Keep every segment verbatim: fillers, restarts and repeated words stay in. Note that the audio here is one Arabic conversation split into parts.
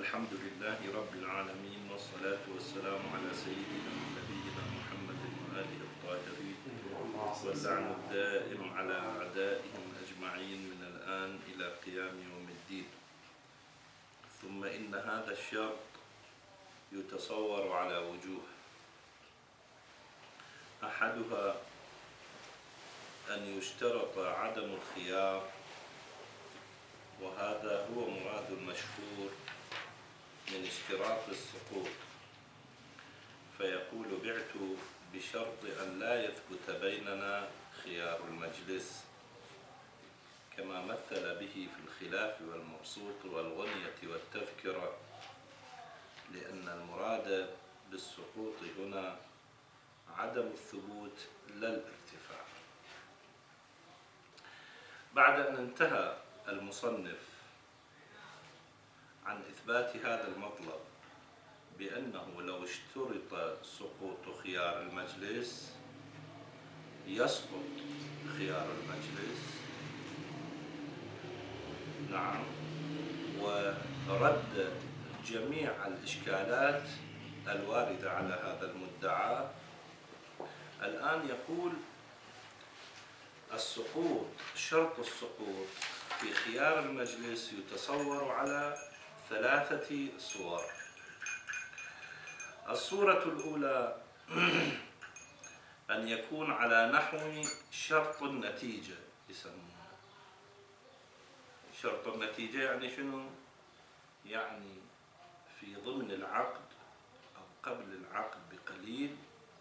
الحمد لله رب العالمين، والصلاة والسلام على سيدنا ونبينا محمد وآله الطاهرين، واللعن الدائم على أعدائهم أجمعين من الآن إلى قيام يوم الدين. ثم إن هذا الشرط يتصور على وجوه، أحدها أن يشترط عدم الخيار، وهذا هو مراد المشهور من اشتراط السقوط، فيقول: بعت بشرط أن لا يثبت بيننا خيار المجلس، كما مثل به في الخلاف والمبسوط والغنية والتذكرة، لأن المراد بالسقوط هنا عدم الثبوت لا الارتفاع. بعد أن انتهى المصنف عن إثبات هذا المطلب بأنه لو اشترط سقوط خيار المجلس يسقط خيار المجلس، نعم، ورد جميع الإشكالات الواردة على هذا المدعى، الآن يقول: السقوط، شرط السقوط في خيار المجلس يتصور على ثلاثة صور. الصورة الأولى أن يكون على نحو شرط النتيجة، يسمونه شرط النتيجة. يعني شنو؟ يعني في ضمن العقد أو قبل العقد بقليل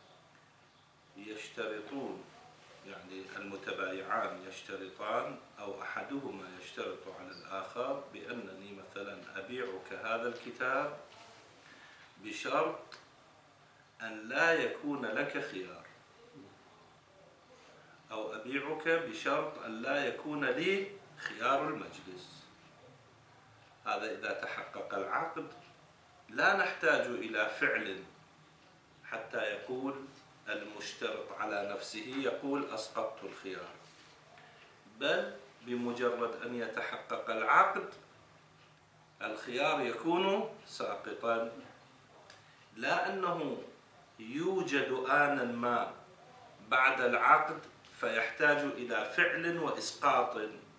يشترطون، يعني المتبايعان يشترطان أو أحدهما يشترط على الآخر بأنني مثلا أبيعك هذا الكتاب بشرط أن لا يكون لك خيار، أو أبيعك بشرط أن لا يكون لي خيار المجلس. هذا إذا تحقق العقد لا نحتاج إلى فعل حتى يقول المشترط على نفسه، يقول أسقطت الخيار، بل بمجرد أن يتحقق العقد الخيار يكون ساقطا، لا أنه يوجد آنا ما بعد العقد فيحتاج إلى فعل وإسقاط،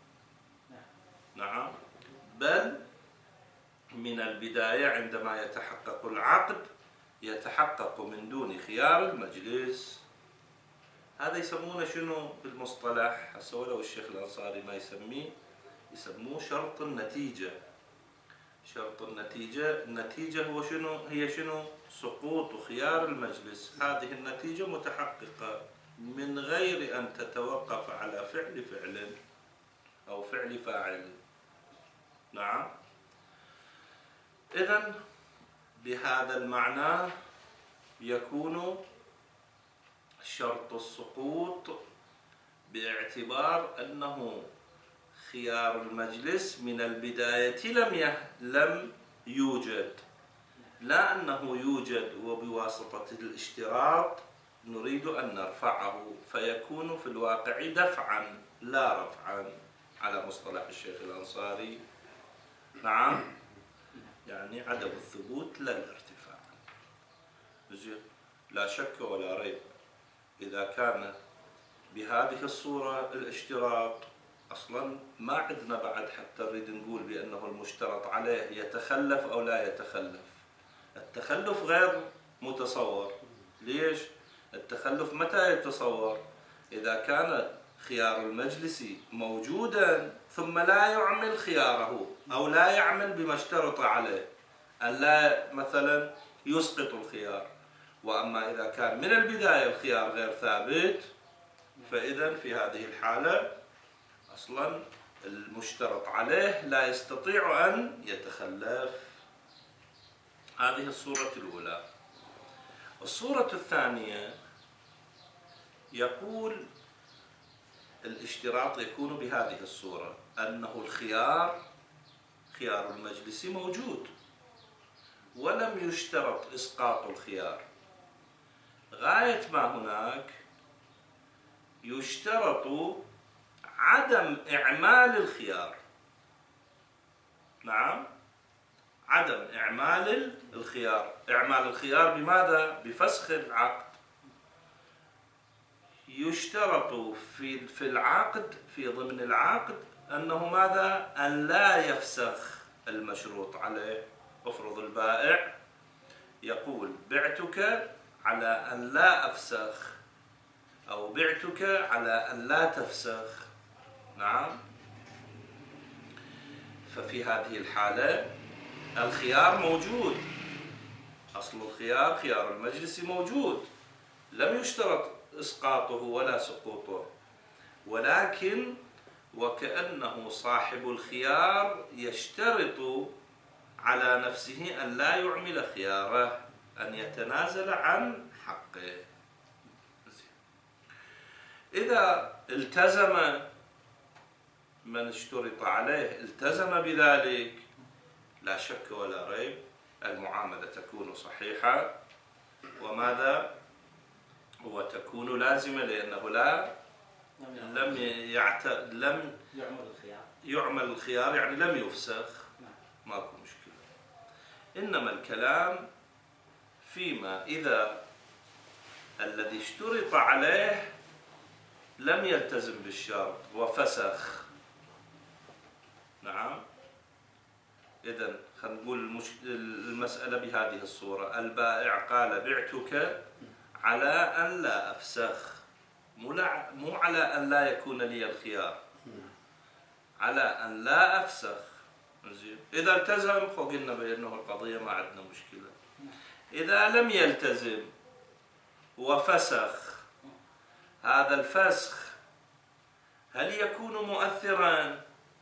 نعم، بل من البداية عندما يتحقق العقد يتحقق من دون خيار المجلس. هذا يسمونه شنو بالمصطلح؟ هسه ولو الشيخ الأنصاري ما يسميه، يسموه شرط النتيجة. شرط النتيجة، النتيجة هو شنو؟ هي شنو؟ سقوط خيار المجلس. هذه النتيجة متحققة من غير أن تتوقف على فعل فعل أو فعل فاعل، نعم. إذن بهذا المعنى يكون شرط السقوط باعتبار أنه خيار المجلس من البداية لم لم يوجد، لا أنه يوجد وبواسطة الاشتراط نريد أن نرفعه، فيكون في الواقع دفعا لا رفعا على مصطلح الشيخ الأنصاري، نعم، يعني عدم الثبوت لا الارتفاع. لا شك ولا ريب إذا كان بهذه الصورة الاشتراط أصلا ما عندنا بعد حتى نريد نقول بأنه المشترط عليه يتخلف أو لا يتخلف. التخلف غير متصور. ليش؟ التخلف متى يتصور؟ إذا كان خيار المجلس موجودا ثم لا يعمل خياره أو لا يعمل بما اشترط عليه، أن لا مثلا يسقط الخيار. وأما إذا كان من البداية الخيار غير ثابت، فإذا في هذه الحالة أصلا المشترط عليه لا يستطيع أن يتخلف. هذه الصورة الأولى. الصورة الثانية يقول الاشتراط يكون بهذه الصورة: أنه الخيار، خيار المجلس موجود ولم يشترط إسقاط الخيار، غاية ما هناك يشترط عدم إعمال الخيار، نعم، عدم إعمال الخيار. إعمال الخيار بماذا؟ بفسخ العقد. يشترط في في العقد، في ضمن العقد، أنه ماذا؟ أن لا يفسخ المشروط عليه. افرض البائع يقول بعتك على أن لا أفسخ، أو بعتك على أن لا تفسخ. نعم. ففي هذه الحالة الخيار موجود، أصل الخيار خيار المجلس موجود، لم يشترط إسقاطه ولا سقوطه، ولكن وكأنه صاحب الخيار يشترط على نفسه أن لا يعمل خياره، أن يتنازل عن حقه. إذا التزم من اشترط عليه، التزم بذلك، لا شك ولا ريب المعاملة تكون صحيحة، وماذا؟ وتكون لازمة، لأنه لا لم يعت... لم يعمل الخيار يعمل الخيار يعني لم يفسخ، ماكو مشكلة. إنما الكلام فيما إذا الذي اشترط عليه لم يلتزم بالشرط وفسخ. نعم. إذن خلينا نقول المش... المسألة بهذه الصورة: البائع قال بعتك على أن لا أفسخ، مو, لا... مو على أن لا يكون لي الخيار، على أن لا أفسخ. زين. إذا التزم فقلنا بأنه القضية ما عندنا مشكلة. إذا لم يلتزم وفسخ، هذا الفسخ هل يكون مؤثرا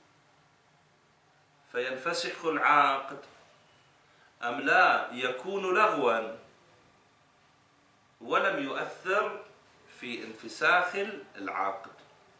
فينفسخ العقد، أم لا يكون لغوا ولم يؤثر في انفساخ العقد؟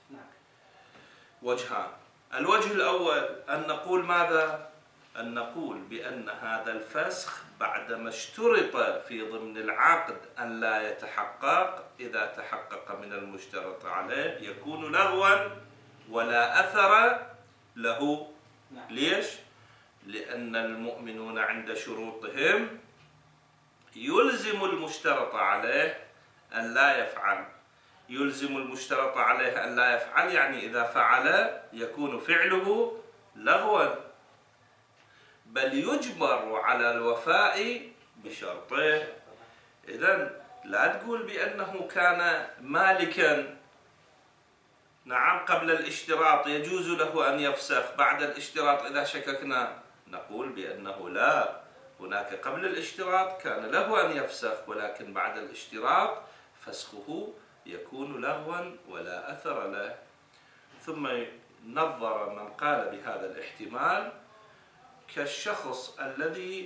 وجهان: الوجه الأول أن نقول ماذا؟ أن نقول بأن هذا الفسخ بعدما اشترط في ضمن العقد أن لا يتحقق، إذا تحقق من المشترط عليه يكون لغوا ولا أثر له. ليش؟ لأن المؤمنون عند شروطهم يلزم المشترط عليه أن لا يفعل. يلزم المشترط عليه أن لا يفعل يعني إذا فعل يكون فعله لغوا، بل يجبر على الوفاء بشرطه. إذن لا تقول بأنه كان مالكا، نعم، قبل الاشتراط يجوز له أن يفسخ، بعد الاشتراط إذا شككنا نقول بأنه لا، هناك قبل الاشتراط كان له أن يفسخ، ولكن بعد الاشتراط فسخه يكون لغوا ولا أثر له. ثم نظر من قال بهذا الاحتمال كالشخص الذي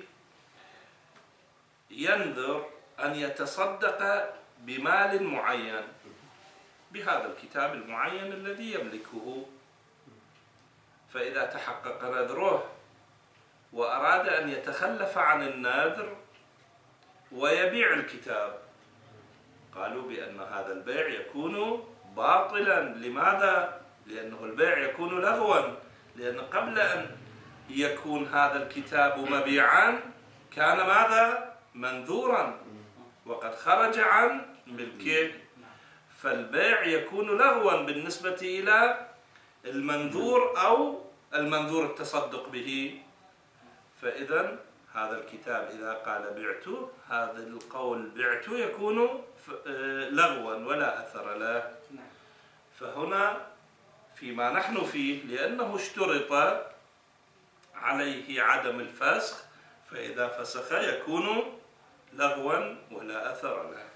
ينذر أن يتصدق بمال معين بهذا الكتاب المعين الذي يملكه، فإذا تحقق نذره وأراد أن يتخلف عن النذر ويبيع الكتاب، قالوا بأن هذا البيع يكون باطلا. لماذا؟ لأنه البيع يكون لغوا، لأن قبل أن يكون هذا الكتاب مبيعا كان ماذا؟ منذورا، وقد خرج عن ملكه، فالبيع يكون لغوا بالنسبة إلى المنذور أو المنذور التصدق به. فإذا هذا الكتاب إذا قال بعته، هذا القول بعته يكون لغوا ولا أثر له. فهنا فيما نحن فيه لأنه اشترط عليه عدم الفسخ، فإذا فسخ يكون لغوا ولا أثر له.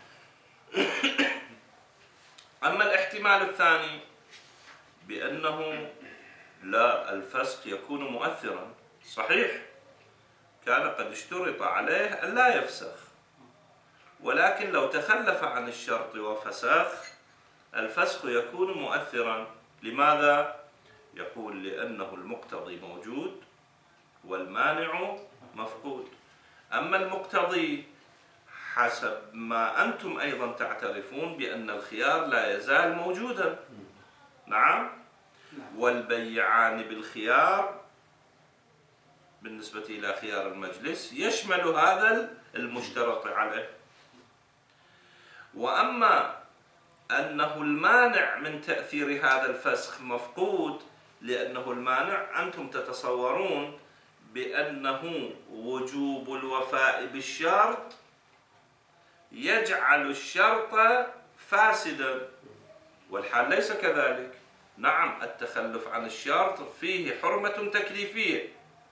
أما الاحتمال الثاني بأنه لا، الفسخ يكون مؤثرا، صحيح كان قد اشترط عليه أن لا يفسخ، ولكن لو تخلف عن الشرط وفسخ الفسخ يكون مؤثرا. لماذا؟ يقول لأنه المقتضي موجود والمانع مفقود. أما المقتضي حسب ما أنتم أيضا تعترفون بأن الخيار لا يزال موجودا، نعم، والبيعان بالخيار بالنسبة إلى خيار المجلس يشمل هذا المشترط عليه. وأما أنه المانع من تأثير هذا الفسخ مفقود، لأنه المانع أنتم تتصورون بأنه وجوب الوفاء بالشرط يجعل الشرط فاسدا، والحال ليس كذلك. نعم، التخلف عن الشرط فيه حرمة تكليفية،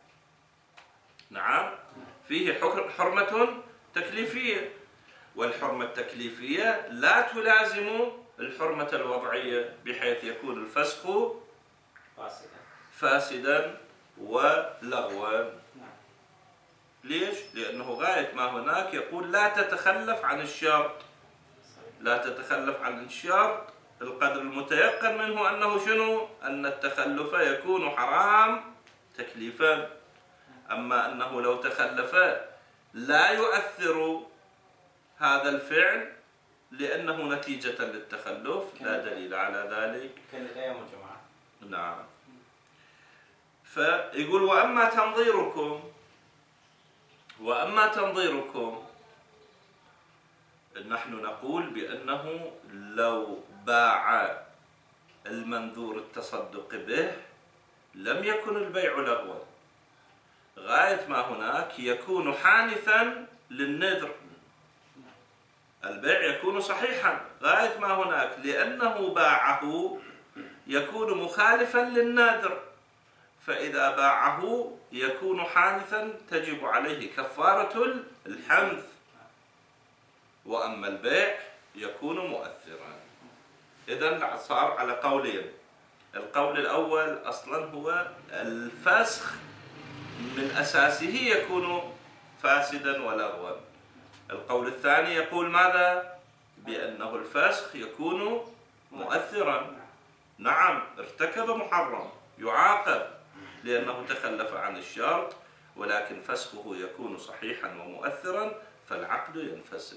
نعم فيه حرمة تكليفية، والحرمة التكليفية لا تلازم الحرمة الوضعية، بحيث يكون الفسخ فاسدا ولغوا. ليش؟ لأنه غاية ما هناك يقول لا تتخلف عن الشرط، لا تتخلف عن الشرط القدر المتيقن منه أنه شنو؟ أن التخلف يكون حرام تكليفا. أما أنه لو تخلف لا يؤثر هذا الفعل لأنه نتيجة للتخلف، لا دليل على ذلك. كالأيام والجماعة. نعم. فيقول وأما تنظيركم وأما تنظيركم نحن نقول بأنه لو باع المنذور التصدق به لم يكن البيع لغوا، غاية ما هناك يكون حانثا للنذر، البيع يكون صحيحا غاية ما هناك، لأنه باعه يكون مخالفا للنذر، فإذا باعه يكون حانثا تجب عليه كفارة الحنث. وأما البيع يكون مؤثرا. إذن صار على قولين. القول الأول أصلا هو الفسخ من أساسه يكون فاسدا ولغوا. القول الثاني يقول ماذا؟ بأنه الفسخ يكون مؤثرا. نعم، ارتكب محرم يعاقب لأنه تخلف عن الشرط، ولكن فسخه يكون صحيحا ومؤثرا فالعقد ينفسخ.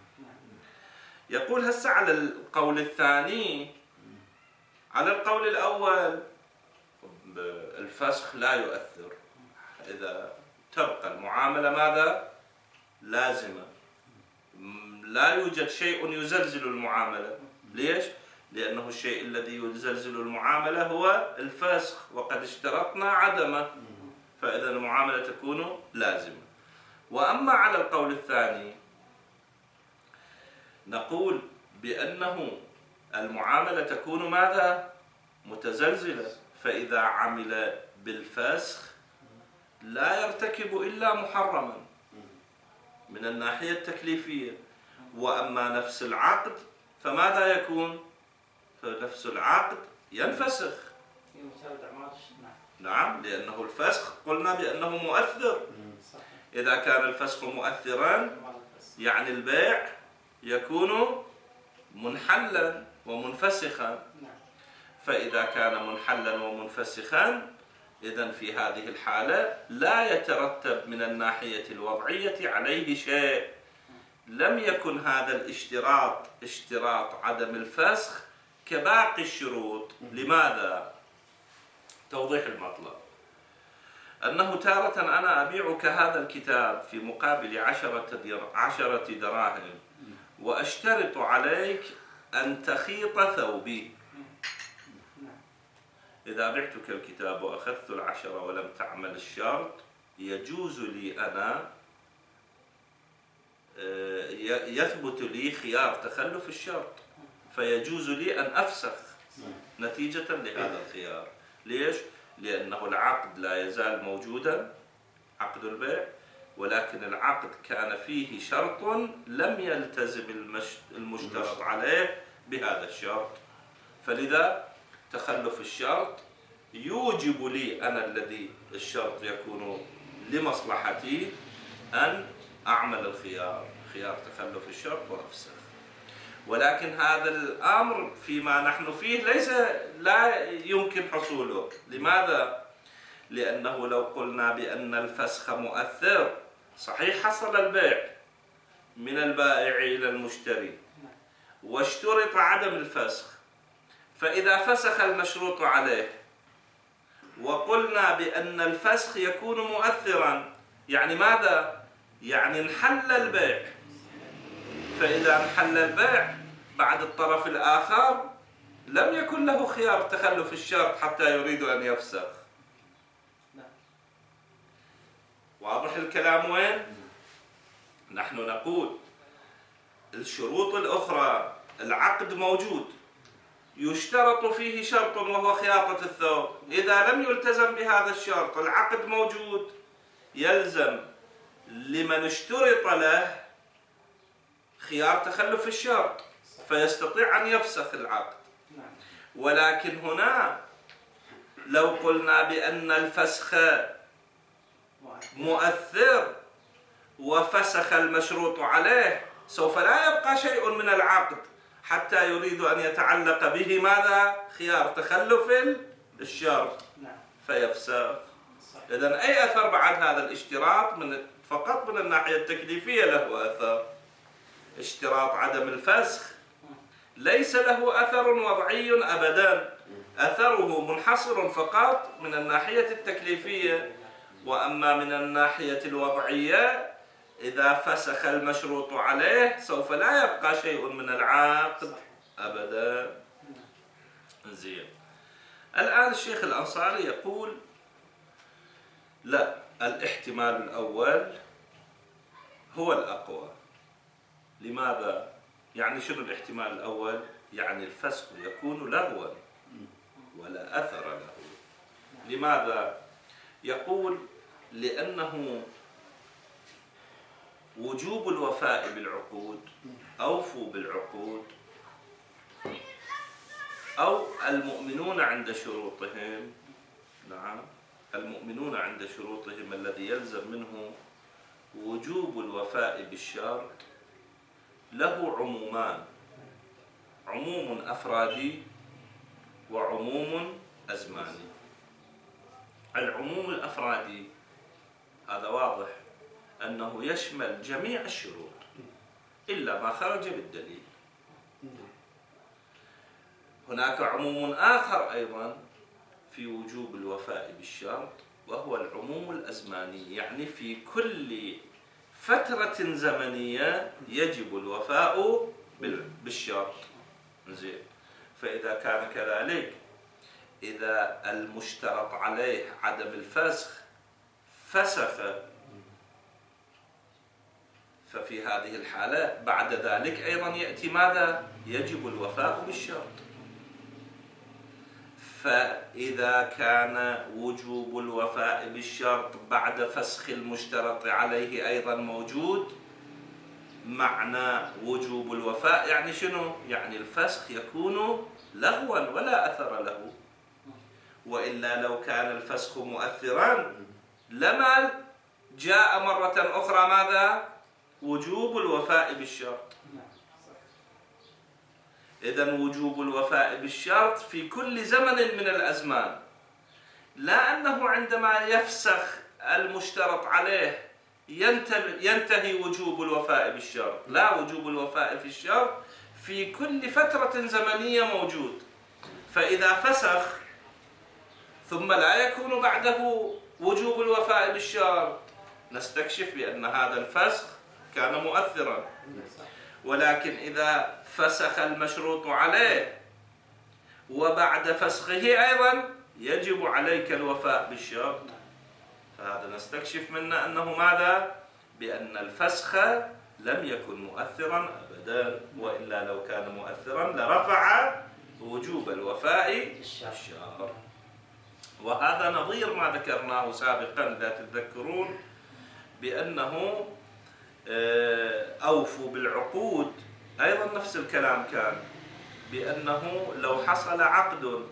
يقول هسه على القول الثاني. على القول الأول الفسخ لا يؤثر إذا تبقى المعاملة ماذا؟ لازمة، لا يوجد شيء يزلزل المعاملة. ليش؟ لأنه الشيء الذي يزلزل المعاملة هو الفسخ، وقد اشترطنا عدمه، فإذا المعاملة تكون لازمة. وأما على القول الثاني نقول بأنه المعاملة تكون ماذا؟ متزلزلة، فإذا عمل بالفسخ لا يرتكب إلا محرما من الناحية التكليفية. وأما نفس العقد فماذا يكون؟ فنفس العقد ينفسخ. نعم، لأنه الفسخ قلنا بأنه مؤثر. إذا كان الفسخ مؤثرا يعني البيع يكون منحلا ومنفسخا، فإذا كان منحلا ومنفسخا إذن في هذه الحالة لا يترتب من الناحية الوضعية عليه شيء. لم يكن هذا الاشتراط اشتراط عدم الفسخ كباقي الشروط. لماذا؟ توضيح المطلب أنه تارة أنا أبيعك هذا الكتاب في مقابل عشرة عشرة دراهم وأشترط عليك أن تخيط ثوبي. إذا بعتك الكتاب وأخذت العشرة ولم تعمل الشرط يجوز لي أنا يثبت لي خيار تخلف الشرط، فيجوز لي أن أفسخ نتيجة لهذا الخيار. ليش؟ لأنه العقد لا يزال موجودا، عقد البيع، ولكن العقد كان فيه شرط لم يلتزم المشترط عليه بهذا الشرط، فلذا تخلف الشرط يوجب لي أنا الذي الشرط يكون لمصلحتي أن أعمل الخيار، خيار تخلف الشرط وأفسخ. ولكن هذا الأمر فيما نحن فيه ليس لا يمكن حصوله. لماذا؟ لأنه لو قلنا بأن الفسخ مؤثر صحيح حصل البيع من البائع إلى المشتري واشترط عدم الفسخ، فإذا فسخ المشروط عليه وقلنا بأن الفسخ يكون مؤثرا، يعني ماذا؟ يعني انحل البيع، فإذا انحل البيع بعد الطرف الآخر لم يكن له خيار تخلف الشرط حتى يريد أن يفسخ. واضح الكلام وين؟ نحن نقول الشروط الأخرى العقد موجود يشترط فيه شرط وهو خياطة الثوب، إذا لم يلتزم بهذا الشرط العقد موجود يلزم لمن اشترط له خيار تخلف الشرط فيستطيع أن يفسخ العقد. ولكن هنا لو قلنا بأن الفسخ مؤثر وفسخ المشروط عليه سوف لا يبقى شيء من العقد حتى يريد أن يتعلق به ماذا؟ خيار تخلف الشرط فيفسخ. إذن أي أثر بعد هذا الاشتراط من فقط من الناحية التكليفية له أثر. اشتراط عدم الفسخ ليس له أثر وضعي أبدا، أثره منحصر فقط من الناحية التكليفية، وأما من الناحية الوضعية إذا فسخ المشروط عليه سوف لا يبقى شيء من العقد أبدا. زين. الآن الشيخ الأنصاري يقول لا، الاحتمال الأول هو الأقوى. لماذا؟ يعني شنو الاحتمال الأول؟ يعني الفسخ يكون لغوا ولا أثر له. لماذا؟ يقول لأنه وجوب الوفاء بالعقود، أوفوا بالعقود، أو المؤمنون عند شروطهم، نعم المؤمنون عند شروطهم الذي يلزم منه وجوب الوفاء بالشرط له عمومان، عموم أفرادي وعموم أزماني. العموم الأفرادي هذا واضح أنه يشمل جميع الشروط إلا ما خرج بالدليل. هناك عموم آخر أيضا في وجوب الوفاء بالشرط وهو العموم الأزماني، يعني في كل فترة زمنية يجب الوفاء بالشرط. زين. فإذا كان كذلك، إذا المشترط عليه عدم الفسخ فسخ، ففي هذه الحالة بعد ذلك أيضا يأتي ماذا؟ يجب الوفاء بالشرط. فإذا كان وجوب الوفاء بالشرط بعد فسخ المشترط عليه أيضا موجود، معنى وجوب الوفاء يعني شنو؟ يعني الفسخ يكون لغوا ولا أثر له. وإلا لو كان الفسخ مؤثرا لما جاء مرة أخرى ماذا؟ وجوب الوفاء بالشرط. إذن وجوب الوفاء بالشرط في كل زمن من الأزمان، لا أنه عندما يفسخ المشترط عليه ينتهي وجوب الوفاء بالشرط، لا، وجوب الوفاء في الشرط في كل فترة زمنية موجود. فإذا فسخ ثم لا يكون بعده وجوب الوفاء بالشرط نستكشف بأن هذا الفسخ كان مؤثرا. ولكن إذا فسخ المشروط عليه وبعد فسخه أيضا يجب عليك الوفاء بالشرط، فهذا نستكشف منه أنه ماذا؟ بأن الفسخ لم يكن مؤثرا أبدا، وإلا لو كان مؤثرا لرفع وجوب الوفاء بالشرط. وهذا نظير ما ذكرناه سابقا إذا تتذكرون بأنه أوفوا بالعقود، أيضا نفس الكلام كان، بأنه لو حصل عقد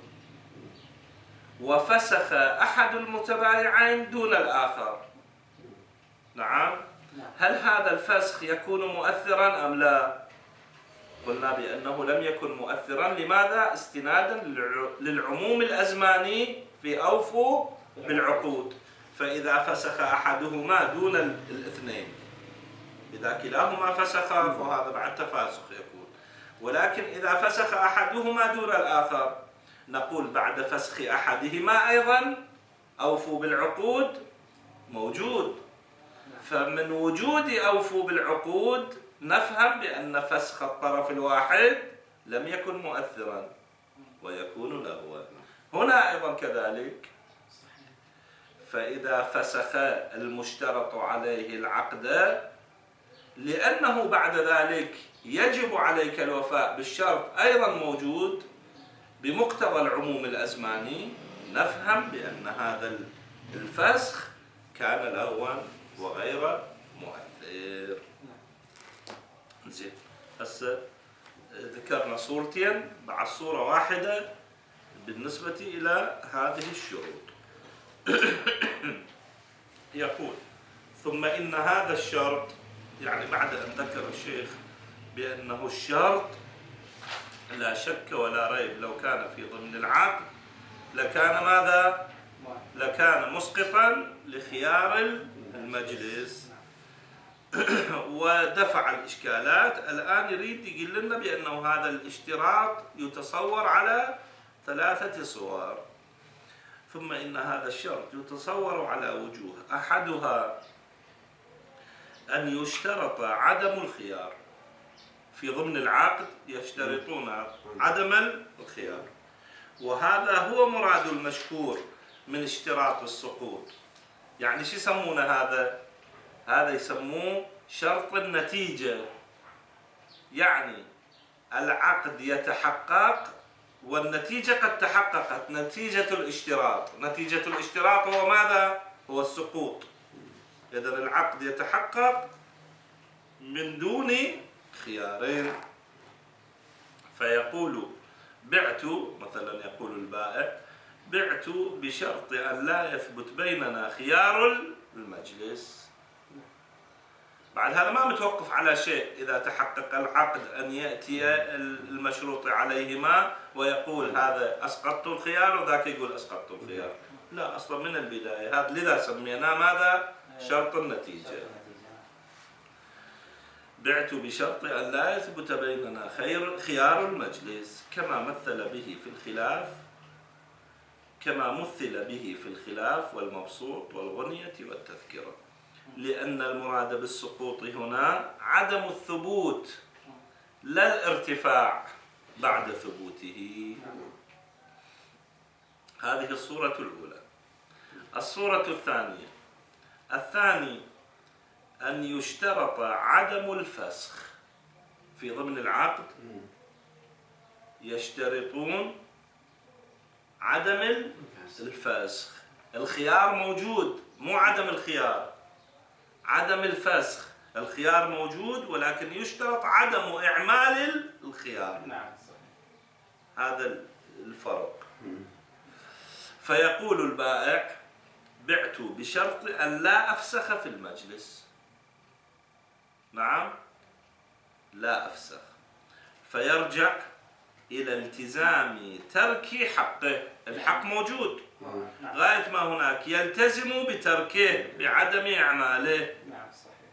وفسخ أحد المتبايعين دون الآخر، نعم، هل هذا الفسخ يكون مؤثرا أم لا؟ قلنا بأنه لم يكن مؤثرا. لماذا؟ استنادا للعموم الأزماني في أوفوا بالعقود. فإذا فسخ أحدهما دون الاثنين، إذا كلاهما فسخ فهذا بعد تفاسخ يكون. ولكن إذا فسخ أحدهما دون الآخر نقول بعد فسخ أحدهما أيضا أوفوا بالعقود موجود، فمن وجود أوفوا بالعقود نفهم بأن فسخ الطرف الواحد لم يكن مؤثرا ويكون لغوا. هنا أيضا كذلك، فإذا فسخ المشترط عليه العقد لأنه بعد ذلك يجب عليك الوفاء بالشرط أيضا موجود بمقتضى العموم الأزماني، نفهم بأن هذا الفسخ كان لغوا وغير مؤثر. زين، هسه ذكرنا صورتين مع صورة واحدة بالنسبة إلى هذه الشروط. يقول ثم إن هذا الشرط، يعني بعد أن ذكر الشيخ بأنه الشرط لا شك ولا ريب لو كان في ضمن العقد لكان ماذا؟ لكان مسقطا لخيار المجلس ودفع الإشكالات. الآن يريد يقول لنا بأنه هذا الاشتراط يتصور على ثلاثة صور. ثم إن هذا الشرط يتصور على وجوه، أحدها أن يشترط عدم الخيار. في ضمن العقد يشترطون عدم الخيار، وهذا هو مراد المشهور من اشتراط السقوط. يعني شو يسمونه هذا؟ هذا يسموه شرط النتيجة. يعني العقد يتحقق والنتيجة قد تحققت، نتيجة الاشتراط. نتيجة الاشتراط هو ماذا؟ هو السقوط. إذن العقد يتحقق من دون خيارين. فيقول بعت، مثلا يقول البائع بعت بشرط أن لا يثبت بيننا خيار المجلس. بعد هذا ما متوقف على شيء. إذا تحقق العقد أن يأتي المشروط عليهما ويقول هذا أسقطت الخيار وذاك يقول أسقطت الخيار، لا، أصلا من البداية. هذا لذا سميناه ماذا؟ شرط النتيجة. بعت بشرط أن لا يثبت بيننا خير خيار المجلس، كما مثل به في الخلاف كما مثل به في الخلاف والمبسوط والغنية والتذكرة. لأن المراد بالسقوط هنا عدم الثبوت لا الارتفاع بعد ثبوته. هذه الصورة الأولى. الصورة الثانية، الثاني أن يشترط عدم الفسخ. في ضمن العقد يشترطون عدم الفسخ. الخيار موجود، مو عدم الخيار، عدم الفسخ. الخيار موجود ولكن يشترط عدم إعمال الخيار. نعم، هذا الفرق. فيقول البائع بعت بشرط أن لا أفسخ في المجلس. نعم، لا أفسخ. فيرجع إلى التزام ترك حقه. الحق موجود غاية ما هناك، يلتزم بتركه بعدم إعماله. نعم صحيح.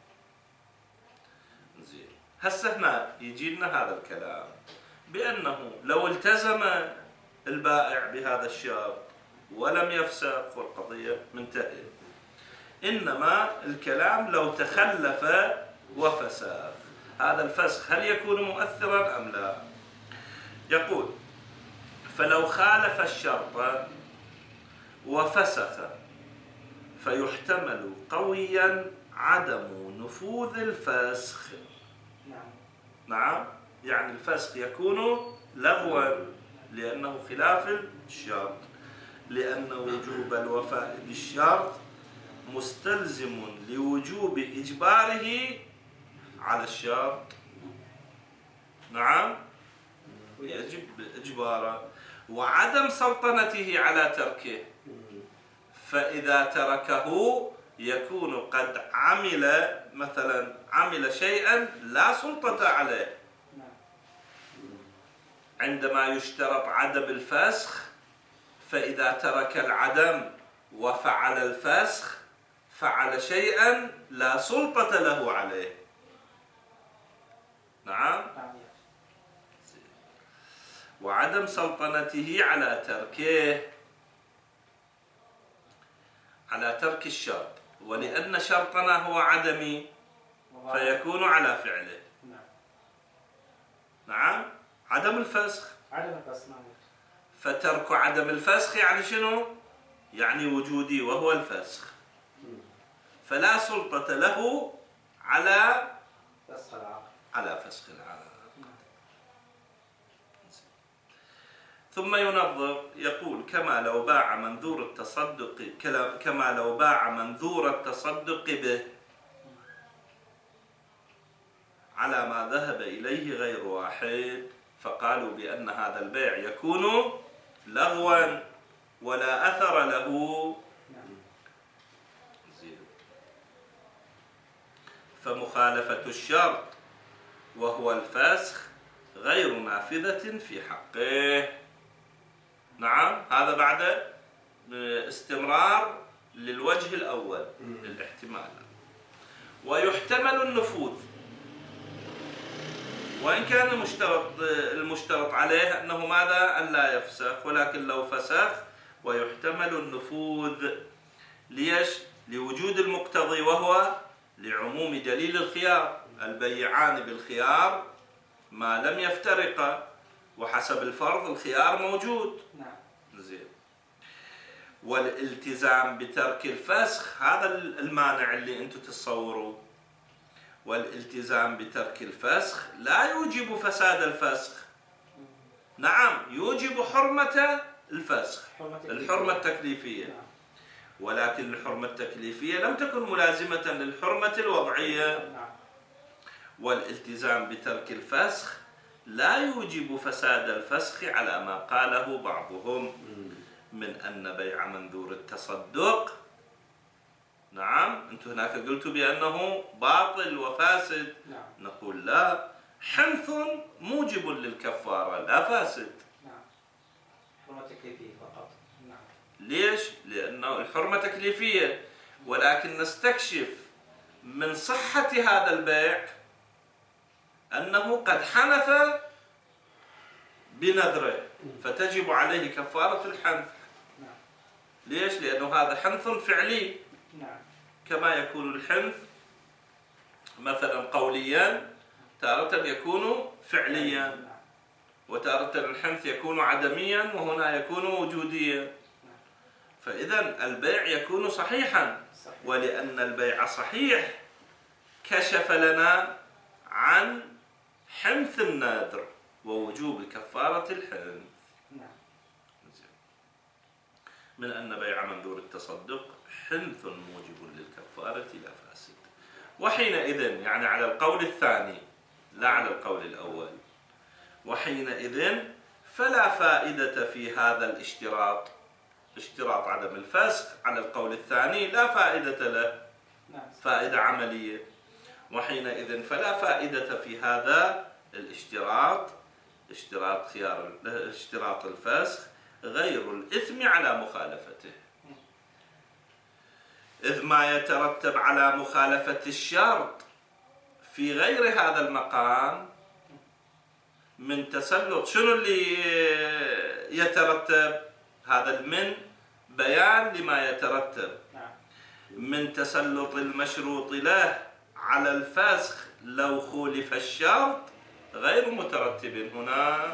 زين، هسه هنا يجي لنا هذا الكلام بأنه لو التزم البائع بهذا الشرط ولم يفسخ والقضية منتهية. إنما الكلام لو تخلف وفسخ، هذا الفسخ هل يكون مؤثرا أم لا؟ يقول فلو خالف الشرط وفسخ فيحتمل قويا عدم نفوذ الفسخ. نعم. نعم، يعني الفسخ يكون لغوا لأنه خلاف الشرط، لأن وجوب الوفاء بالشرط مستلزم لوجوب إجباره على الشرط. نعم، يجب إجباره وعدم سلطنته على تركه. فإذا تركه يكون قد عمل مثلا عمل شيئا لا سلطة عليه. عندما يشترط عدم الفسخ، فإذا ترك العدم وفعل الفسخ فعل شيئا لا سلطة له عليه. نعم، وعدم سلطنته على تركه. على ترك الشرط، ولأن شرطنا هو عدمي فيكون على فعله. نعم. نعم، عدم الفسخ. عدم الفسخ. نعم. فترك عدم الفسخ يعني شنو؟ يعني وجودي وهو الفسخ، فلا سلطة له على فسخ العقد. على فسخ العقد. ثم ينظر يقول كما لو باع منذور التصدق كما لو باع منذور التصدق به على ما ذهب إليه غير واحد، فقالوا بأن هذا البيع يكون لغوا ولا أثر له. فمخالفة الشرط وهو الفسخ غير نافذة في حقه. نعم، هذا بعد استمرار للوجه الأول للاحتمال. ويحتمل النفوذ وإن كان المشترط المشترط عليه أنه ماذا؟ أن لا يفسخ، ولكن لو فسخ ويحتمل النفوذ. ليش؟ لوجود المقتضي وهو لعموم دليل الخيار، البيعان بالخيار ما لم يفترقا، وحسب الفرض الخيار موجود. نعم. زين. والالتزام بترك الفسخ هذا المانع اللي انتم تتصوروا. والالتزام بترك الفسخ لا يوجب فساد الفسخ. نعم، يوجب حرمة الفسخ، الحرمة التكليفية، ولكن الحرمة التكليفية لم تكن ملازمة للحرمة الوضعية. والالتزام بترك الفسخ لا يوجب فساد الفسخ على ما قاله بعضهم من أن بيع منذور التصدق. نعم، أنتم هناك قلتوا بأنه باطل وفاسد. نعم. نقول لا، حنث موجب للكفارة لا فاسد. نعم، حرمة تكليفية فقط. نعم. ليش؟ لأنه الحرمة تكليفية، ولكن نستكشف من صحة هذا البيع أنه قد حنث بنذره، فتجب عليه كفارة الحنث. نعم. ليش؟ لأنه هذا حنث فعلي. نعم. كما يكون الحنث مثلا قوليا، تارة يكون فعليا، نعم. وتارة الحنث يكون عدميا، وهنا يكون وجوديا. نعم. فإذا البيع يكون صحيحا. صحيح. ولأن البيع صحيح كشف لنا عن حنث النذر ووجوب كفارة الحنث. نعم. من أن بيع منذور التصدق حنث موجب للكفارة لا فاسد. وحينئذ يعني على القول الثاني لا على القول الأول، وحينئذ فلا فائدة في هذا الاشتراط، اشتراط عدم الفسخ على القول الثاني لا فائدة له، فائدة عملية. وحينئذ فلا فائدة في هذا الاشتراط، اشتراط خيار اشتراط الفسخ غير الإثم على مخالفته، إذ ما يترتب على مخالفة الشرط في غير هذا المقام من تسلط. شنو اللي يترتب؟ هذا من بيان لما يترتب من تسلط المشروط له على الفسخ لو خولف الشرط غير مترتب هنا.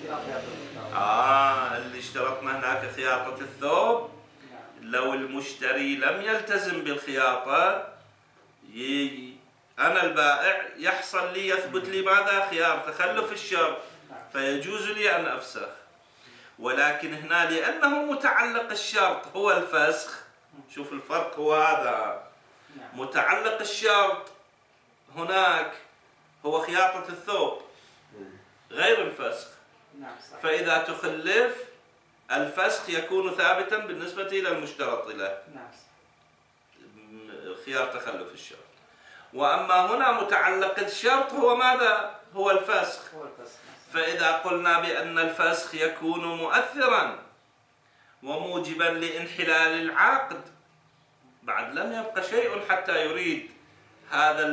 آه اللي اشترطنا هناك خياطة الثوب، لو المشتري لم يلتزم بالخياطة يجي أنا البائع يحصل لي يثبت لي ماذا؟ خيار تخلف الشرط، فيجوز لي أن أفسخ. ولكن هنا لأنه متعلق الشرط هو الفسخ، شوف الفرق هو هذا، متعلق الشرط هناك هو خياطة الثوب غير الفسخ، فإذا تخلف الفسخ يكون ثابتا بالنسبة إلى المشترط له، خيار تخلف الشرط. وأما هنا متعلق الشرط هو ماذا؟ هو الفسخ. فإذا قلنا بأن الفسخ يكون مؤثرا وموجبا لانحلال العقد، بعد لم يبقى شيء حتى يريد هذا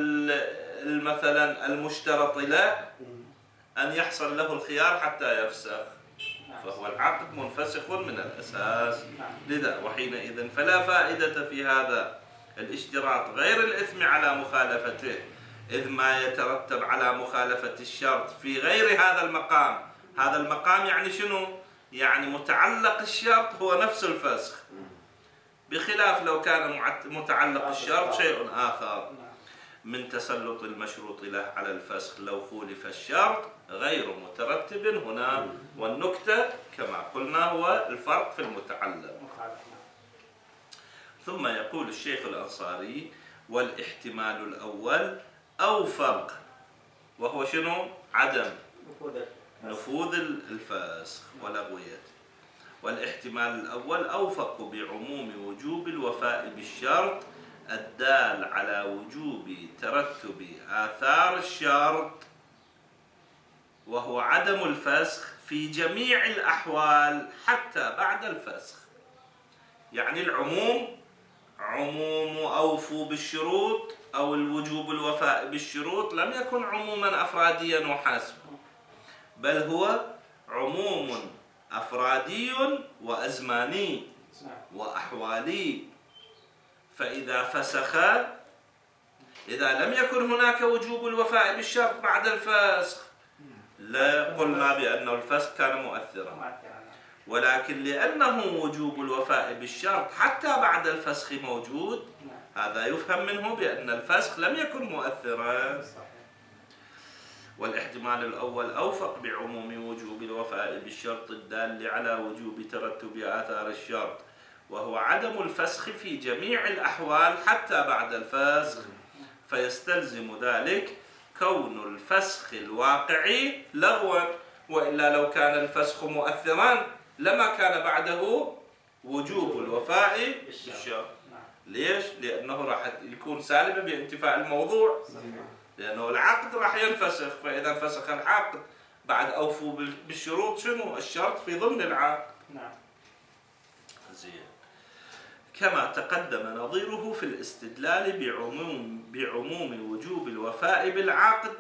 مثلا المشترط له أن يحصل له الخيار حتى يفسخ. فهو العقد منفسخ من الأساس. نعم. لذا وحينئذ فلا فائدة في هذا الاشتراط غير الإثم على مخالفته، إذ ما يترتب على مخالفة الشرط في غير هذا المقام. هذا المقام يعني شنو؟ يعني متعلق الشرط هو نفس الفسخ، بخلاف لو كان متعلق الشرط شيء آخر من تسلط المشروط له على الفسخ لو خولف الشرط غير مترتب هنا. والنكتة كما قلنا هو الفرق في المتعلق. ثم يقول الشيخ الأنصاري: والاحتمال الأول أوفق، وهو شنو؟ عدم نفوذ الفسخ ولغويته. والاحتمال الأول أوفق بعموم وجوب الوفاء بالشرط الدال على وجوب ترتب آثار الشرط، وهو عدم الفسخ في جميع الأحوال حتى بعد الفسخ. يعني العموم عموم أوفوا بالشروط أو الوجوب الوفاء بالشروط لم يكن عموما أفراديا وحسب، بل هو عموم أفرادي وأزماني وأحوالي. فإذا فسخ، إذا لم يكن هناك وجوب الوفاء بالشرط بعد الفسخ لا قلنا بأن الفسخ كان مؤثرا، ولكن لأنه وجوب الوفاء بالشرط حتى بعد الفسخ موجود، هذا يفهم منه بأن الفسخ لم يكن مؤثرا. والاحتمال الأول أوفق بعموم وجوب الوفاء بالشرط الدال على وجوب ترتب آثار الشرط، وهو عدم الفسخ في جميع الأحوال حتى بعد الفسخ. فيستلزم ذلك كون الفسخ الواقعي لغوا، وإلا لو كان الفسخ مؤثرا لما كان بعده وجوب الوفاء بالشرط. ليش؟ لأنه راح يكون سالبا بانتفاء الموضوع، لأنه العقد راح ينفسخ. فإذا انفسخ العقد بعد أوفوا بالشروط شنو؟ الشرط في ضمن العقد. نعم. زين. كما تقدم نظيره في الاستدلال بعموم بعموم وجوب الوفاء بالعقد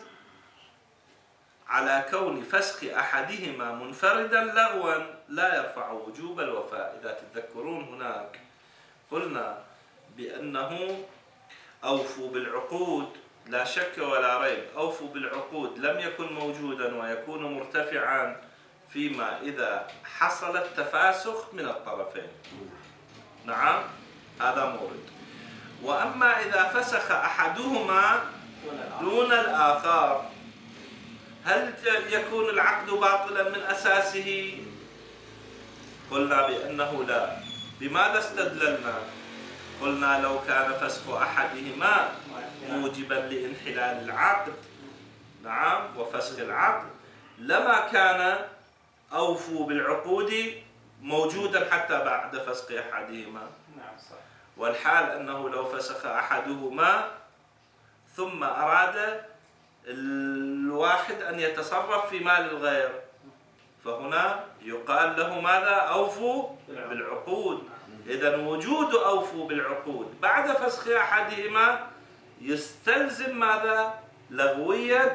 على كون فسخ أحدهما منفردا لغوا لا يرفع وجوب الوفاء. إذا تتذكرون هناك قلنا بأنه أوفوا بالعقود، لا شك ولا ريب أوفوا بالعقود لم يكن موجودا ويكون مرتفعا فيما إذا حصل التفاسخ من الطرفين. نعم، هذا مورد. وأما إذا فسخ أحدهما دون الآخر هل يكون العقد باطلا من أساسه؟ قلنا بأنه لا. بماذا استدللنا؟ قلنا لو كان فسخ أحدهما موجبا لانحلال العقد، نعم، وفسخ العقد، لما كان أوفوا بالعقود موجودا حتى بعد فسخ أحدهما. نعم صح. والحال أنه لو فسخ أحدهما ثم أراد الواحد أن يتصرف في مال الغير، فهنا يقال له ماذا؟ أوفوا بالعقود. إذن وجود أوفوا بالعقود بعد فسخ أحدهما يستلزم ماذا؟ لغوية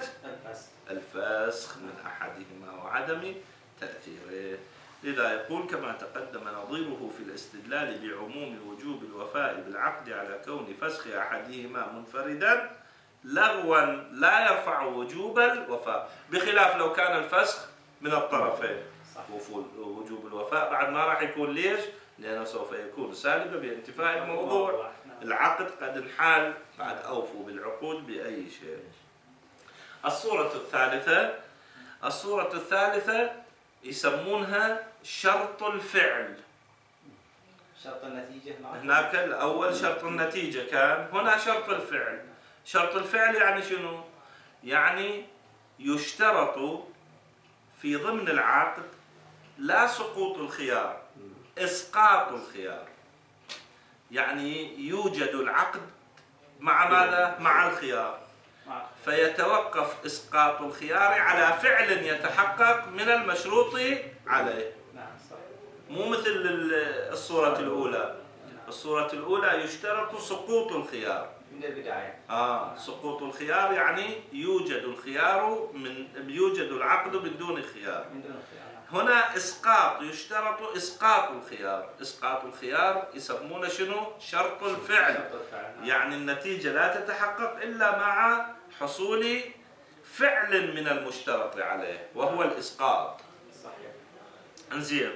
الفسخ من أحدهما وعدم تأثيره. لذا يقول كما تقدم نظيره في الاستدلال بعموم وجوب الوفاء بالعقد على كون فسخ أحدهما منفردا لغوا لا يرفع وجوب الوفاء، بخلاف لو كان الفسخ من الطرفين. وجوب الوفاء بعد ما راح يكون. ليش؟ لأنه سوف يكون سالبا بانتفاء الموضوع. العقد قد انحال بعد أوفوا بالعقود بأي شيء. الصورة الثالثة الصورة الثالثة يسمونها شرط الفعل. شرط النتيجة. هناك الأول شرط النتيجة كان، هنا شرط الفعل. شرط الفعل يعني شنو؟ يعني يشترط في ضمن العقد لا سقوط الخيار، إسقاط الخيار. يعني يوجد العقد مع ماذا؟ مع الخيار، فيتوقف إسقاط الخيار على فعل يتحقق من المشروط عليه. مو مثل الصورة الأولى. الصورة الأولى يشترط سقوط الخيار من البداية. آه سقوط الخيار يعني يوجد الخيار من يوجد العقد بدون خيار. هنا إسقاط، يشترط إسقاط الخيار. إسقاط الخيار يسمونه شنو؟ شرط الفعل. يعني النتيجة لا تتحقق إلا مع حصول فعل من المشترط عليه وهو الإسقاط. صحيح. انزين،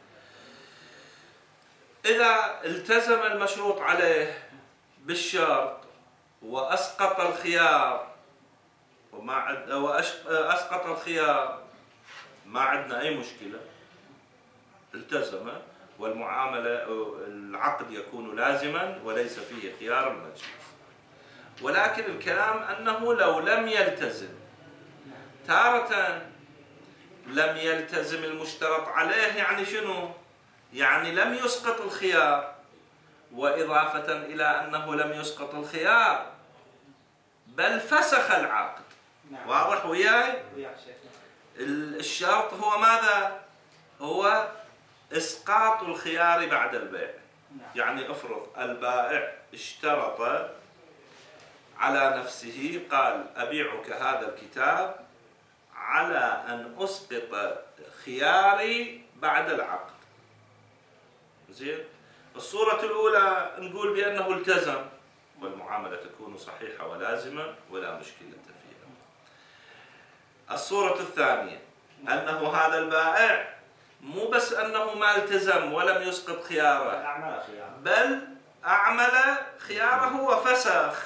إذا التزم المشروط عليه بالشرط وأسقط الخيار وما عد وأسقط الخيار ما عندنا أي مشكلة، التزم والمعاملة العقد يكون لازما وليس فيه خيار المجلس. ولكن الكلام أنه لو لم يلتزم، تارة لم يلتزم المشترط عليه يعني شنو؟ يعني لم يسقط الخيار، وإضافة إلى أنه لم يسقط الخيار بل فسخ العقد. نعم. واضح وياي؟ وياك شيخنا. الشرط هو ماذا؟ هو إسقاط الخيار بعد البيع. نعم. يعني افرض البائع اشترط على نفسه، قال أبيعك هذا الكتاب على أن أسقط خياري بعد العقد. زين؟ الصورة الأولى نقول بأنه التزم والمعاملة تكون صحيحة ولازمة ولا مشكلة فيها. الصورة الثانية أنه هذا البائع مو بس أنه ما التزم ولم يسقط خياره، أعمل خيار. بل أعمل خياره وفسخ.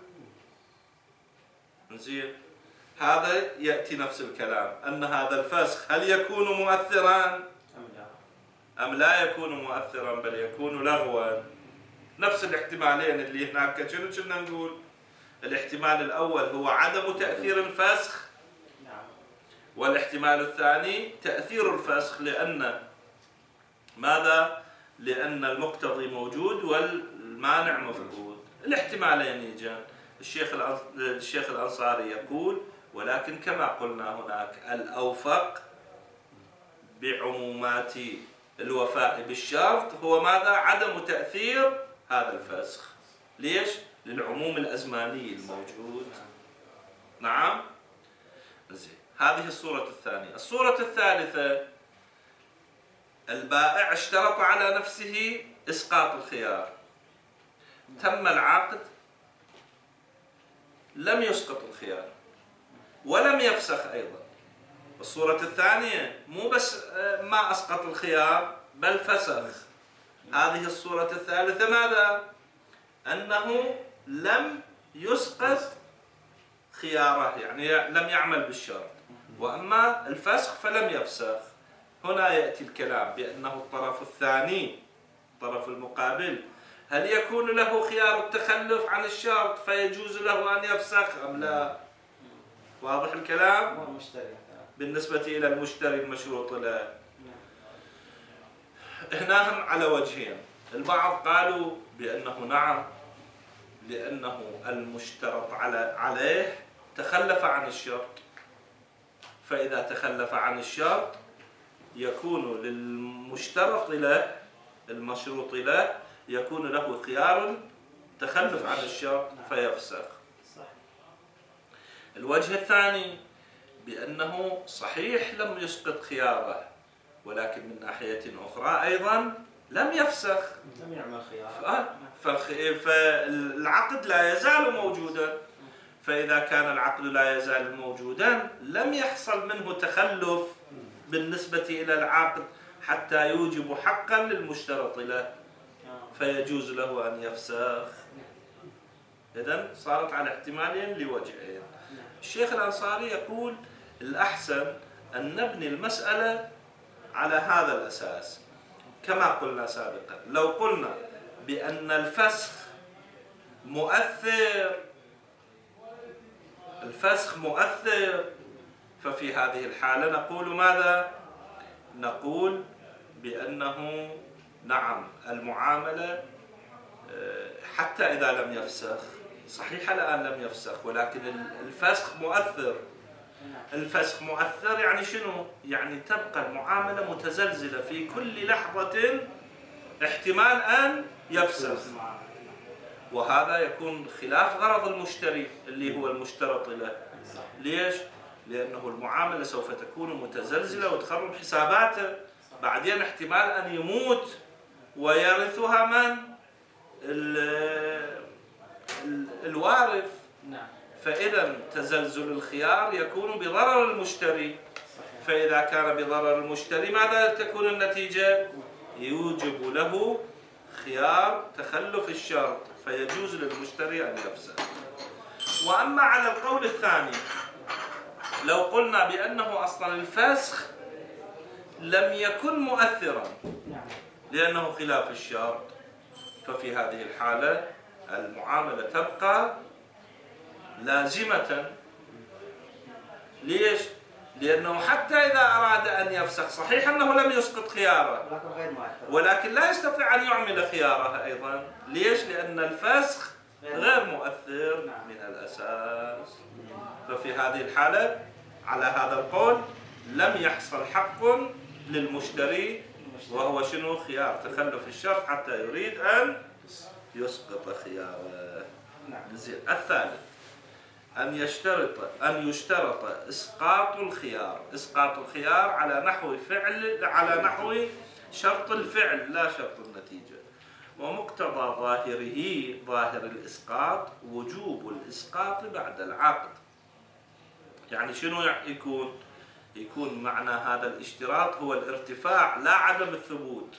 زين؟ هذا يأتي نفس الكلام، أن هذا الفسخ هل يكون مؤثرا أم لا؟ أم لا يكون مؤثرا بل يكون لغوا. نفس الاحتمالين اللي هناك. شنو كنا نقول؟ الاحتمال الأول هو عدم تأثير الفسخ، نعم. والاحتمال الثاني تأثير الفسخ، لأن ماذا؟ لأن المقتضي موجود والمانع مفقود. الاحتمالين يجان. الشيخ الشيخ الأنصاري يقول: ولكن كما قلنا هناك الأوفق بعمومات الوفاء بالشرط هو ماذا؟ عدم تأثير هذا الفسخ. ليش؟ للعموم الأزماني الموجود. نعم؟ زين. هذه الصورة الثانية. الصورة الثالثة، البائع اشترط على نفسه إسقاط الخيار، تم العقد، لم يسقط الخيار ولم يفسخ أيضا. الصورة الثانية مو بس ما أسقط الخيار بل فسخ. هذه الصورة الثالثة ماذا؟ أنه لم يسقط خياره، يعني لم يعمل بالشرط. وأما الفسخ فلم يفسخ. هنا يأتي الكلام بأنه الطرف الثاني، الطرف المقابل، هل يكون له خيار التخلف عن الشرط فيجوز له أن يفسخ أم لا؟ واضح الكلام؟ هو المشتري بالنسبة إلى المشتري المشروط له. هنا هم على وجهين. البعض قالوا بأنه نعم، لأنه المشترط على عليه تخلف عن الشرط، فإذا تخلف عن الشرط يكون للمشترط له المشروط له يكون له خيار تخلف عن الشرط فيفسخ. الوجه الثاني بأنه صحيح لم يسقط خياره، ولكن من ناحية أخرى أيضا لم يفسخ، لم يعمل خيار، فالعقد لا يزال موجودا. فإذا كان العقد لا يزال موجودا لم يحصل منه تخلف بالنسبة إلى العقد حتى يوجب حقا للمشترط له، فيجوز له أن يفسخ. إذن صارت على احتمالين لوجهين. الشيخ الأنصاري يقول الأحسن أن نبني المسألة على هذا الأساس. كما قلنا سابقا، لو قلنا بأن الفسخ مؤثر الفسخ مؤثر ففي هذه الحالة نقول ماذا؟ نقول بأنه نعم المعاملة حتى إذا لم يفسخ، صحيح الآن لم يفسخ، ولكن الفسخ مؤثر. الفسخ مؤثر يعني شنو؟ يعني تبقى المعاملة متزلزلة في كل لحظة احتمال أن يفسخ، وهذا يكون خلاف غرض المشتري اللي هو المشترط له. ليش؟ لأنه المعاملة سوف تكون متزلزلة وتخرب حساباته، بعدين احتمال أن يموت ويرثها من؟ ال ال الوارث. نعم. فإذا تزلزل الخيار يكون بضرر المشتري. فإذا كان بضرر المشتري ماذا تكون النتيجة؟ يوجب له خيار تخلف الشرط، فيجوز للمشتري أن يفسخ. وأما على القول الثاني، لو قلنا بأنه أصلا الفسخ لم يكن مؤثرا لأنه خلاف الشرط، ففي هذه الحالة المعاملة تبقى لازمة. ليش؟ لأنه حتى إذا أراد أن يفسخ صحيح أنه لم يسقط خياره، ولكن لا يستطيع أن يعمل خياره أيضا. ليش؟ لأن الفسخ غير مؤثر من الأساس. ففي هذه الحالة على هذا القول لم يحصل حق للمشتري، وهو شنو؟ خيار تخلف الشرط حتى يريد أن يسقط خياره. زين. الثالث أن يشترط أن يشترط إسقاط الخيار. إسقاط الخيار على نحو فعل على نحو شرط الفعل لا شرط النتيجة. ومقتضى ظاهره ظاهر الإسقاط وجوب الإسقاط بعد العقد. يعني شنو يكون؟ يكون معنى هذا الاشتراط هو الارتفاع لا عدم الثبوت.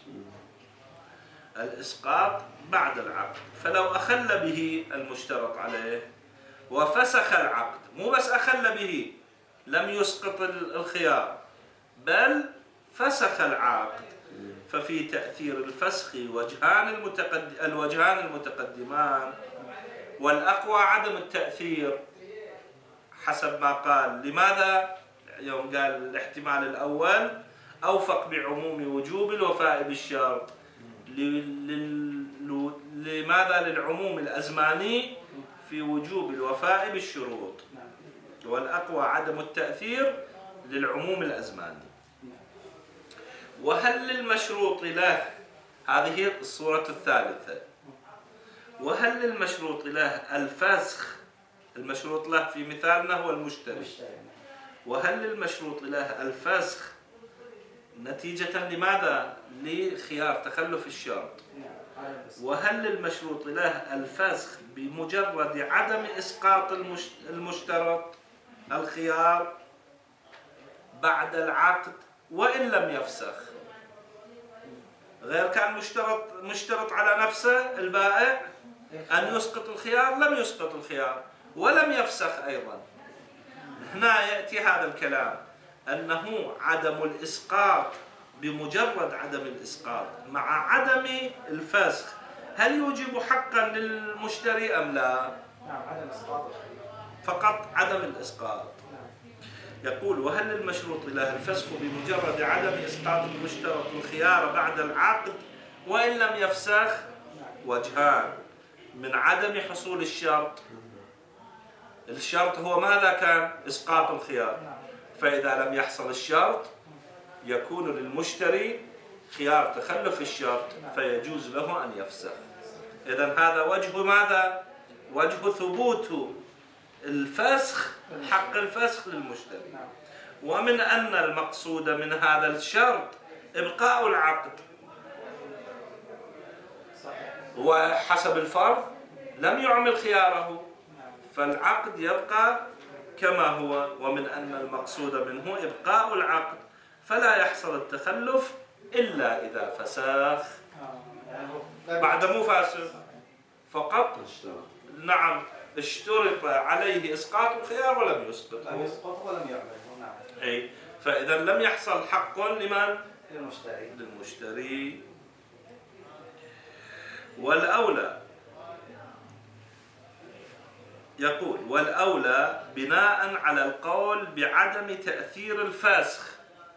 الإسقاط بعد العقد. فلو أخل به المشترط عليه وفسخ العقد، مو بس أخل به لم يسقط الخيار بل فسخ العقد، ففي تأثير الفسخ وجهان المتقدم الوجهان المتقدمان، والأقوى عدم التأثير حسب ما قال. لماذا؟ يوم قال الاحتمال الأول أوفق بعموم وجوب الوفاء بالشرط. لماذا؟ للعموم الأزماني في وجوب الوفاء بالشروط، والأقوى عدم التأثير للعموم الأزماني. وهل للمشروط له، هذه الصورة الثالثة، وهل للمشروط له الفسخ؟ المشروط له في مثالنا هو المشتري. وهل للمشروط له الفسخ نتيجة لماذا؟ لخيار تخلف الشرط. وهل للمشروط له الفسخ بمجرد عدم إسقاط المشترط الخيار بعد العقد وإن لم يفسخ؟ غير كان مشترط مشترط على نفسه البائع أن يسقط الخيار، لم يسقط الخيار ولم يفسخ أيضا. هنا يأتي هذا الكلام أنه عدم الإسقاط بمجرد عدم الإسقاط مع عدم الفسخ هل يوجب حقا للمشتري أم لا؟ نعم، عدم الإسقاط فقط عدم الإسقاط. يقول وهل للمشروط له الفسخ بمجرد عدم إسقاط المشترط الخيار بعد العقد وإن لم يفسخ؟ وجهان من عدم حصول الشرط. الشرط هو ماذا كان؟ إسقاط الخيار. فإذا لم يحصل الشرط يكون للمشتري خيار تخلف الشرط فيجوز له أن يفسخ. إذن هذا وجه ماذا؟ وجه ثبوت الفسخ، حق الفسخ للمشتري. ومن أن المقصود من هذا الشرط إبقاء العقد، وحسب الفرض لم يعمل خياره فالعقد يبقى كما هو. ومن أن المقصود منه إبقاء العقد فلا يحصل التخلف إلا إذا فسخ. بعد مو فاسخ فقط. نعم، اشترط عليه إسقاط الخيار ولم يسقطه. لم يسقط ولم يعمله. نعم. أي، فإذا لم يحصل حق لمن؟ للمشتري. للمشتري. والأولى، يقول والأولى بناء على القول بعدم تأثير الفاسخ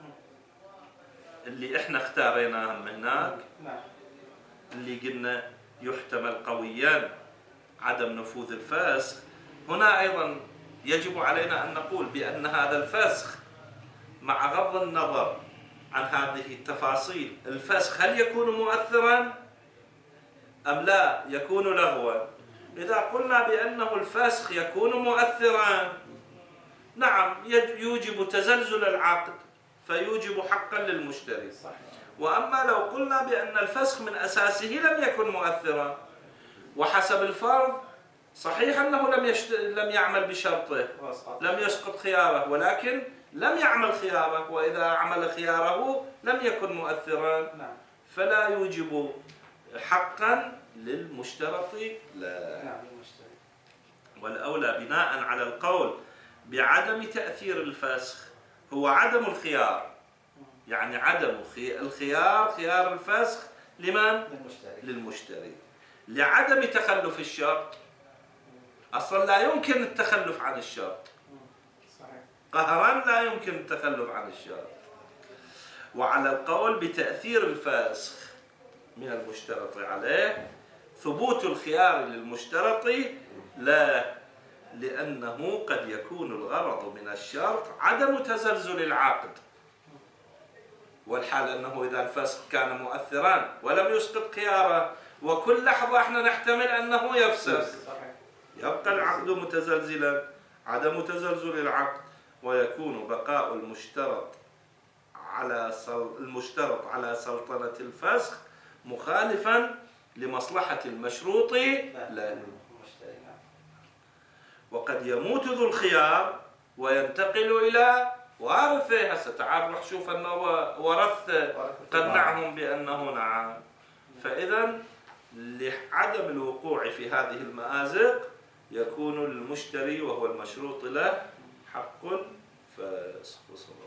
اللي احنا اختاريناه هناك، اللي قلنا يحتمل قويا عدم نفوذ الفسخ. هنا أيضا يجب علينا أن نقول بأن هذا الفسخ مع غض النظر عن هذه التفاصيل، الفسخ هل يكون مؤثرا أم لا يكون لغوا؟ إذا قلنا بأنه الفسخ يكون مؤثرا نعم يوجب تزلزل العقد فيوجب حقا للمشتري. صحيح. وأما لو قلنا بأن الفسخ من أساسه لم يكن مؤثرا وحسب الفرض صحيح أنه لم يشت... لم يعمل بشرطه، لم يسقط خياره، ولكن لم يعمل خياره، وإذا عمل خياره لم يكن مؤثرا فلا يوجب حقا للمشترط لا. والأولى بناء على القول بعدم تأثير الفسخ هو عدم الخيار، يعني عدم الخيار خيار الفسخ لمن؟ للمشتري. للمشتري لعدم تخلف الشرط. أصلا لا يمكن التخلف عن الشرط، صحيح. قهرا لا يمكن التخلف عن الشرط. وعلى القول بتأثير الفسخ من المشترط عليه ثبوت الخيار للمشترط لا، لأنه قد يكون الغرض من الشرط عدم تزلزل العقد، والحال أنه إذا الفسخ كان مؤثرا ولم يسقط خياره وكل لحظة احنا نحتمل أنه يفسخ يبقى العقد متزلزلا، عدم تزلزل العقد ويكون بقاء المشترط على المشترط على سلطنة الفسخ مخالفا لمصلحة المشروط لا. وقد يموت ذو الخيار وينتقل إلى وارثه. هسه تعال رح شوف أنه ورث قنعهم بأنه نعم. فإذا لعدم الوقوع في هذه المآزق يكون للمشتري وهو المشروط له حق فسخ.